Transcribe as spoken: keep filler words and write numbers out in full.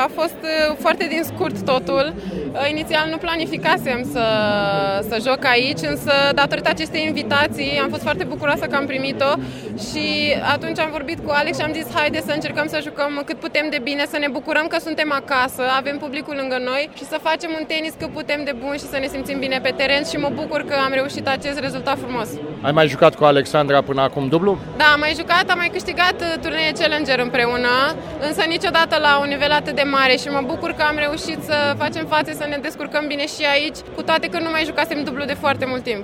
a fost foarte din scurt totul. Inițial nu planificasem să, să joc aici, însă datorită acestei invitații am fost foarte bucuroasă că am primit-o și atunci am vorbit cu Alex și am zis haide să încercăm să jucăm cât putem de bine, să ne bucurăm că suntem acasă, avem publicul lângă noi și să facem un tenis cât putem de bun și să ne simțim bine pe teren și mă bucur că am reușit acest rezultat frumos. Ai mai jucat cu Alexandra până acum dublu? Da, am mai jucat, am mai câștigat turnee Challenger împreună, însă niciodată la un nivel atât de mare și mă bucur că am reușit să facem față, să ne descurcăm bine și aici, cu toate că nu mai jucasem dublu de foarte mult timp.